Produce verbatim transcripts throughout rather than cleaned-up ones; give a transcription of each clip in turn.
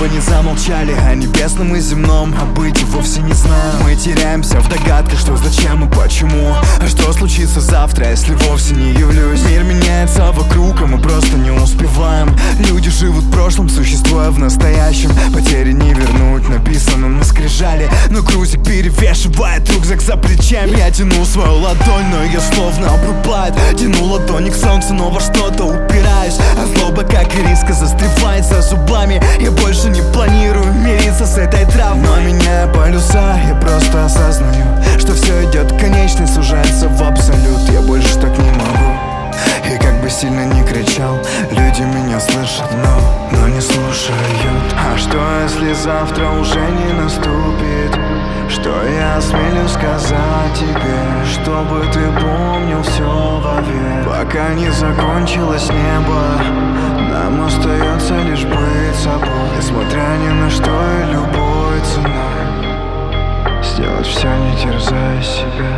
бы не замолчали о небесном и земном, а быть вовсе не знаем. Мы теряемся в догадках, что, зачем и почему. А что случится завтра, если вовсе не явлюсь? Мир меняется вокруг, а мы просто не успеваем. Люди живут в прошлом, существуя в настоящем. Потери не вернуть, написано на скрижали. Но грузик перевешивает рюкзак за плечами. Я тяну свою ладонь, но ее словно обрубает. Тяну ладони к солнцу, но во что-то упираюсь. А злоба, как и риска, застревает за зубами. Я больше не планирую мириться с этой травмой. Но меняя полюса, я просто осознаю, что все идет к конечной, сужается в абсолют. Я больше так не могу. И как бы сильно не кричал, люди меня слышат, но, но не слушают. А что если завтра уже не наступит? Что я осмелюсь сказать тебе, чтобы ты помнил все вовек? Пока не закончилось небо, нам остается лишь быть собой, несмотря ни на что и любой ценой сделать все, не терзая себя.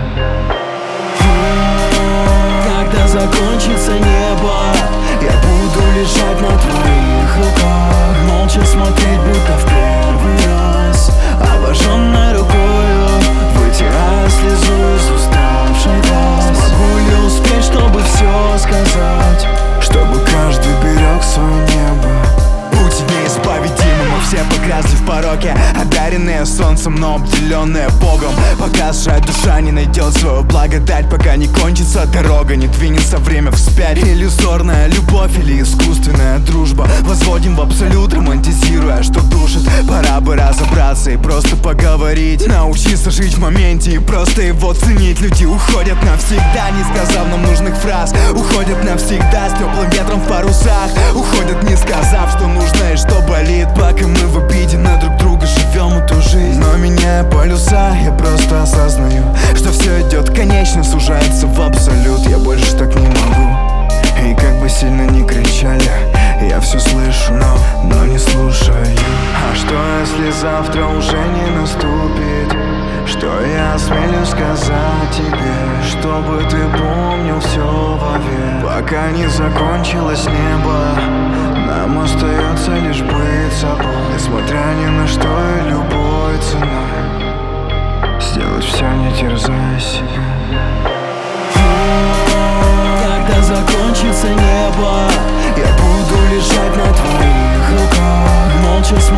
Когда закончится небо, я буду лежать на твоих руках, молча смотреть, будто в первый раз, обожженной рукою, вытирая слезу из уставших глаз. Смогу ли успеть, чтобы все сказать, чтобы каждый берег свое небо? Путь неисповедимый, мы все погрязли в пороке, одаренные солнцем, но обделенные Богом. Пока сжать душа не найдет свою благодать, пока не кончится дорога, не двинется время вспять. Иллюзорная любовь или искусственная дружба, возводим в абсолют, романтизируя, что душит. Пора бы разобраться и просто поговорить, научиться жить в моменте и просто его ценить. Люди уходят навсегда, не сказав нам нужных фраз, уходят навсегда с теплым ветром в парусах, уходят не сказав, что нужно и что болит. Пока мы в обиде на друг друга живем эту жизнь. Но меняя полюса, я просто осознаю, что все идет конечно, сужается в абсолют. Я больше так не могу. И как бы сильно не кричали, я все слышу, но, но не слушаю. А что если завтра уже не наступит? Что я осмелюсь сказать тебе, чтобы ты помнил все вовек? Пока не закончилось небо, нам остается лишь быть собой, несмотря ни на что и любой ценой сделать все, не терзая себя. Когда закончится небо, я буду лежать на твоих руках, молча смотреть,